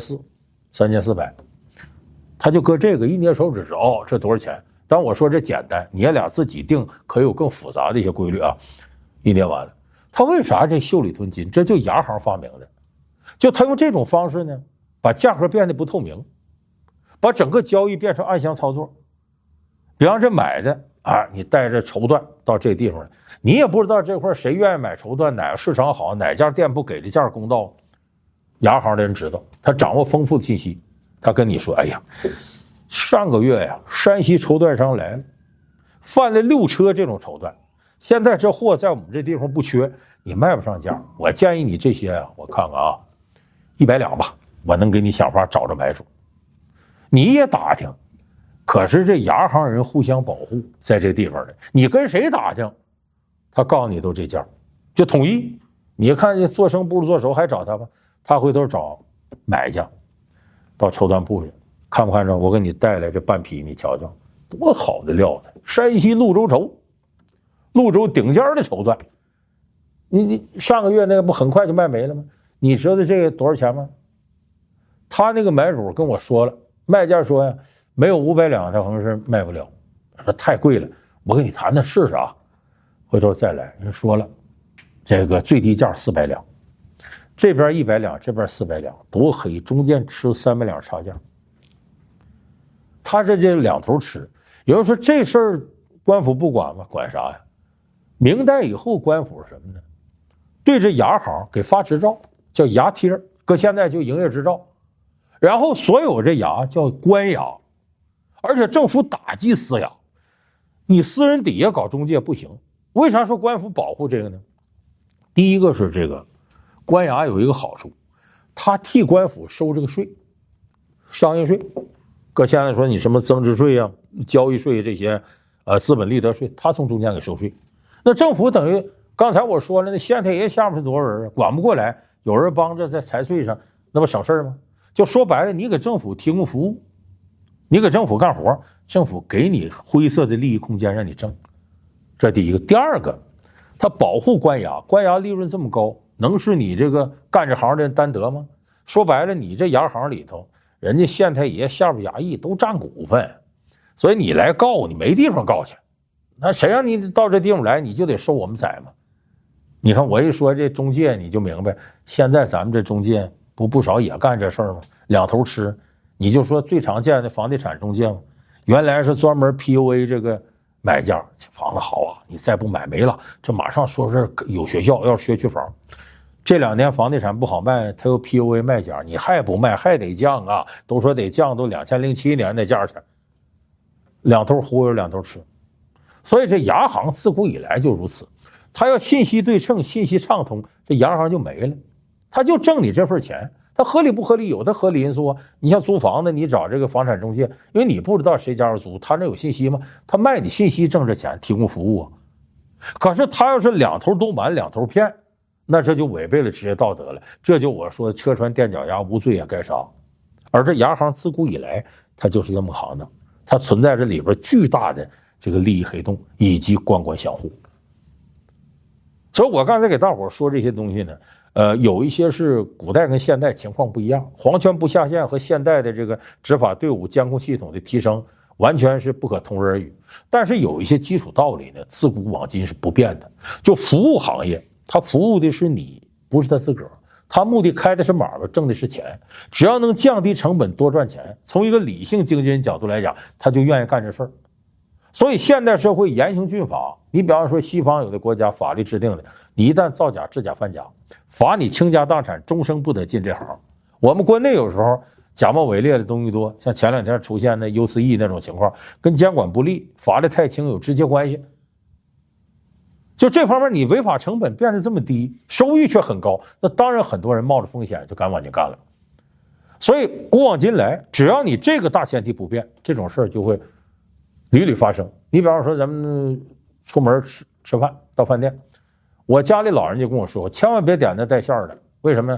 3400、3400，他就搁这个一捏手指这多少钱？当我说这简单，你也俩自己定，可有更复杂的一些规律啊。一捏完了，他为啥这袖里吞金？这就牙行发明的，就他用这种方式呢，把价格变得不透明，把整个交易变成暗箱操作。比方这买的啊，你带着绸缎到这地方来，你也不知道这块谁愿意买绸缎，哪个市场好，哪家店铺给的价公道。牙行的人知道，他掌握丰富的信息，他跟你说：“哎呀，上个月呀，山西绸缎商来了，贩了6车这种绸缎，现在这货在我们这地方不缺，你卖不上价。我建议你这些啊，我看看啊，100两吧，我能给你想法找着买主。”你也打听。可是这牙行人互相保护，在这地方的，你跟谁打听，他告诉你都这价，就统一。你看做生不如做熟，还找他吧？他回头找买家，到绸缎铺去，看不看着？我给你带来这半匹，你瞧瞧，多好的料子！山西潞州绸，潞州顶尖的绸缎。你上个月那个不很快就卖没了吗？你知道这个多少钱吗？他那个买主跟我说了，卖家说呀。没有500两，他可能是卖不了，说太贵了，我跟你谈谈试试啊，回头再来。人说了，这个最低价400两，这边100两，这边400两，多黑，中间吃300两差价。他这两头吃。有人说这事儿官府不管吗？管啥呀？明代以后官府是什么呢？对这牙行给发执照，叫牙贴，搁现在就营业执照，然后所有这牙叫官牙。而且政府打击私牙，你私人底下搞中介不行。为啥说官府保护这个呢？第一个是这个官衙有一个好处，他替官府收这个税，商业税，搁现在说你什么增值税啊、交易税这些资本利得税，他从中间给收税。那政府等于刚才我说了，那县太爷下面是多少人啊？管不过来，有人帮着在财税上，那不省事吗？就说白了，你给政府提供服务。你给政府干活，政府给你灰色的利益空间让你挣，这第一个。第二个，他保护官衙，官衙利润这么高，能是你这个干这行的人担得吗？说白了，你这牙行里头，人家县太爷、下边衙役都占股份，所以你来告你没地方告去，那谁让你到这地方来，你就得受我们宰嘛。你看我一说这中介，你就明白，现在咱们这中介不少也干这事儿吗？两头吃。你就说最常见的房地产中介嘛，原来是专门 PUA 这个买家，房子好啊，你再不买没了，这马上说是有学校要学区房。这2年房地产不好卖，他又 PUA 卖家，你还不卖还得降啊，都说得降，都2007年的价钱，两头忽悠两头吃。所以这牙行自古以来就如此，他要信息对称、信息畅通，这牙行就没了，他就挣你这份钱。它合理不合理？有它合理因素啊！你像租房子，你找这个房产中介，因为你不知道谁家要租，他那有信息吗？他卖你信息挣着钱，提供服务啊。可是他要是两头都瞒，两头骗，那这就违背了职业道德了。这就我说车船垫脚丫，无罪也该杀。而这牙行自古以来，它就是这么行当，它存在着里边巨大的这个利益黑洞以及官官相护。所以我刚才给大伙说这些东西呢。有一些是古代跟现代情况不一样，皇权不下线和现代的这个执法队伍监控系统的提升完全是不可同日而语。但是有一些基础道理呢，自古往今是不变的。就服务行业，他服务的是你，不是他自个儿，他目的开的是买卖，挣的是钱。只要能降低成本，多赚钱，从一个理性经纪人角度来讲，他就愿意干这事儿。所以现代社会严刑峻法，你比方说西方有的国家法律制定的，你一旦造假、制假、贩假，罚你倾家荡产，终生不得进这行。我们国内有时候假冒伪劣的东西多，像前2天出现的 UCE 那种情况，跟监管不力、罚的太轻有直接关系。就这方面，你违法成本变得这么低，收益却很高，那当然很多人冒着风险就敢往进干了。所以古往今来，只要你这个大前提不变，这种事儿就会屡屡发生。你比方说咱们出门吃饭到饭店，我家里老人就跟我说，千万别点那带馅儿的，为什么？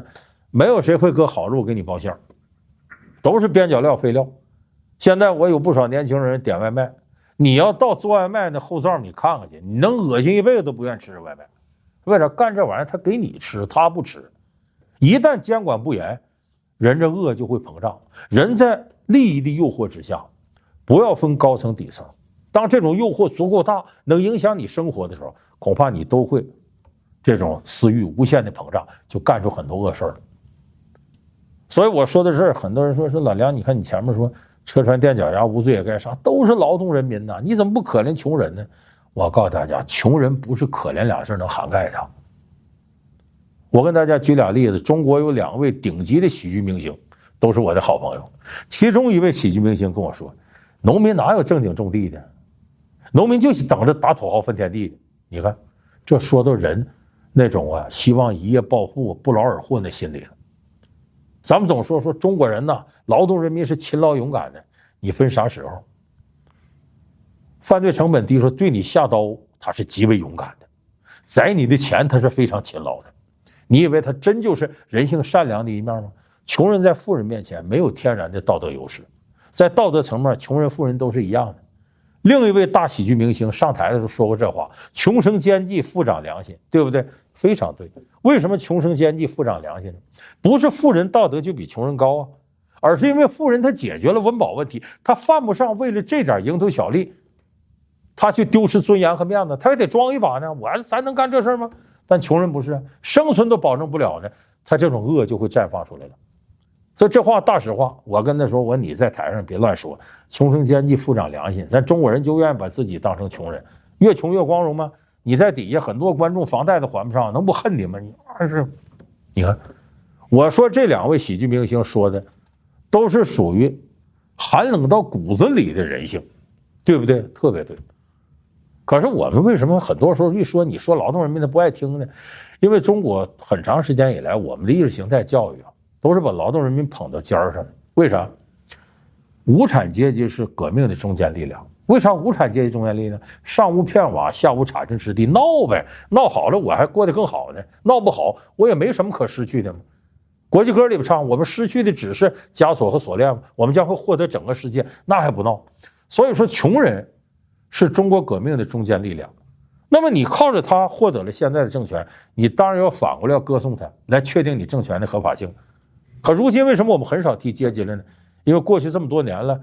没有谁会搁好肉给你包馅儿，都是边角料配料。现在我有不少年轻人点外卖，你要到做外卖那后灶你看看去，你能恶心一辈子都不愿意吃这外卖。为啥干这玩意儿？他给你吃，他不吃。一旦监管不严，人这恶就会膨胀。人在利益的诱惑之下，不要分高层底层。当这种诱惑足够大，能影响你生活的时候，恐怕你都会这种私欲无限的膨胀，就干出很多恶事了。所以我说的是，很多人说老梁，你看你前面说车船垫脚牙无罪也该杀，都是劳动人民呐，你怎么不可怜穷人呢？我告诉大家，穷人不是可怜两字能涵盖的。我跟大家举俩例子，中国有2位顶级的喜剧明星，都是我的好朋友。其中一位喜剧明星跟我说，农民哪有正经种地的，农民就等着打土豪分田地的。你看，这说到人那种希望一夜暴富不劳而获的心理了。咱们总说中国人呐，劳动人民是勤劳勇敢的，你分啥时候？犯罪成本低，说对你下刀他是极为勇敢的，宰你的钱他是非常勤劳的。你以为他真就是人性善良的一面吗？穷人在富人面前没有天然的道德优势，在道德层面，穷人富人都是一样的。另一位大喜剧明星上台的时候说过这话：穷生奸计，富长良心，对不对？非常对。为什么穷生奸计，富长良心呢？不是富人道德就比穷人高啊，而是因为富人他解决了温饱问题，他犯不上为了这点蝇头小利，他去丢失尊严和面子，他也得装一把呢。咱能干这事吗？但穷人不是，生存都保证不了呢，他这种恶就会绽放出来了。所以这话大实话，我跟他说，我你在台上别乱说，穷生奸计，富长良心。咱中国人就愿意把自己当成穷人，越穷越光荣吗？你在底下很多观众房贷都还不上，能不恨你吗？你看，我说这2位喜剧明星说的都是属于寒冷到骨子里的人性，对不对？特别对。可是我们为什么很多时候一说你说劳动人民他不爱听呢？因为中国很长时间以来，我们的意识形态教育都是把劳动人民捧到尖儿上的。为啥？无产阶级是革命的中坚力量。为啥无产阶级中坚力量？上无片瓦，下无产生之地，闹呗，闹好了我还过得更好呢，闹不好我也没什么可失去的嘛。国际歌里边唱，我们失去的只是枷锁和锁链，我们将会获得整个世界，那还不闹？所以说，穷人是中国革命的中坚力量。那么你靠着他获得了现在的政权，你当然要反过来要歌颂他，来确定你政权的合法性。可如今为什么我们很少提阶级了呢？因为过去这么多年了，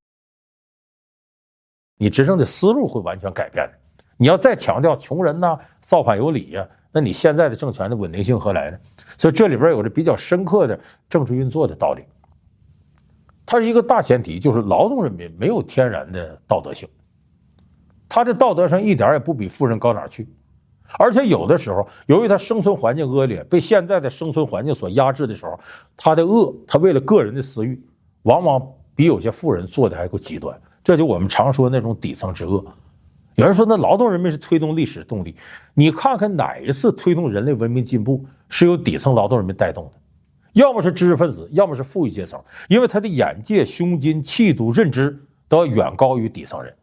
你执政的思路会完全改变的。你要再强调穷人呐、造反有理呀，那你现在的政权的稳定性何来呢？所以这里边有着比较深刻的政治运作的道理。它是一个大前提，就是劳动人民没有天然的道德性，他的道德上一点也不比富人高哪去。而且有的时候，由于他生存环境恶劣，被现在的生存环境所压制的时候，他的恶，他为了个人的私欲，往往比有些富人做的还够极端。这就我们常说那种底层之恶。有人说那劳动人民是推动历史动力，你看看哪一次推动人类文明进步是由底层劳动人民带动的？要么是知识分子，要么是富裕阶层，因为他的眼界、胸襟、气度、认知都要远高于底层人。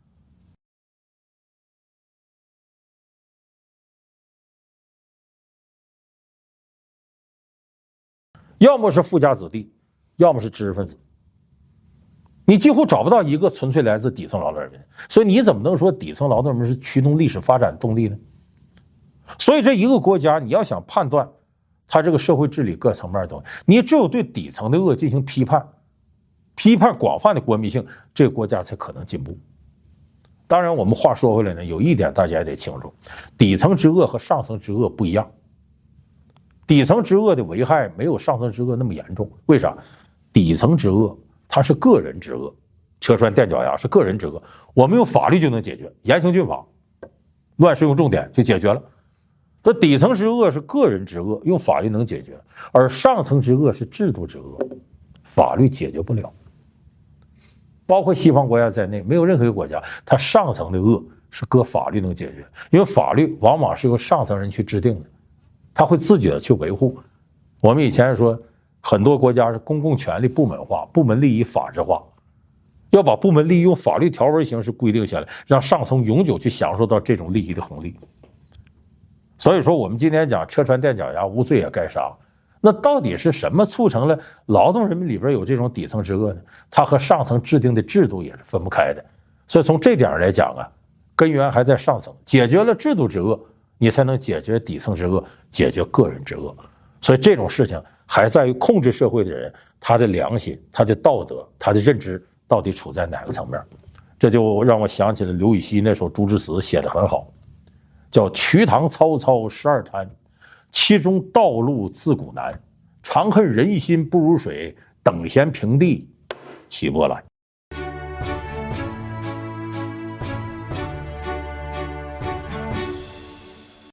要么是富家子弟，要么是知识分子，你几乎找不到一个纯粹来自底层劳动人民。所以你怎么能说底层劳动人民是驱动历史发展动力呢？所以这一个国家你要想判断它这个社会治理各层面的东西，你只有对底层的恶进行批判，批判广泛的国民性，这个国家才可能进步。当然我们话说回来呢，有一点大家也得清楚，底层之恶和上层之恶不一样。底层之恶的危害没有上层之恶那么严重。为啥？底层之恶它是个人之恶，车船垫脚牙是个人之恶，我们用法律就能解决，严刑峻法，乱适用重点就解决了。这底层之恶是个人之恶，用法律能解决，而上层之恶是制度之恶，法律解决不了。包括西方国家在内，没有任何一个国家它上层的恶是搁法律能解决，因为法律往往是由上层人去制定的，他会自己的去维护。我们以前说很多国家是公共权力部门化，部门利益法制化，要把部门利益用法律条文形式规定下来，让上层永久去享受到这种利益的红利。所以说我们今天讲车船垫脚牙无罪也该杀， 那到底是什么促成了劳动人民里边有这种底层之恶呢？它和上层制定的制度也是分不开的。所以从这点来讲啊，根源还在上层，解决了制度之恶，你才能解决底层之恶，解决个人之恶。所以这种事情还在于控制社会的人，他的良心、他的道德、他的认知到底处在哪个层面。这就让我想起了刘禹锡那首竹枝词，写得很好，叫瞿塘曹操12滩，其中道路自古难，常恨人心不如水，等闲平地起波澜。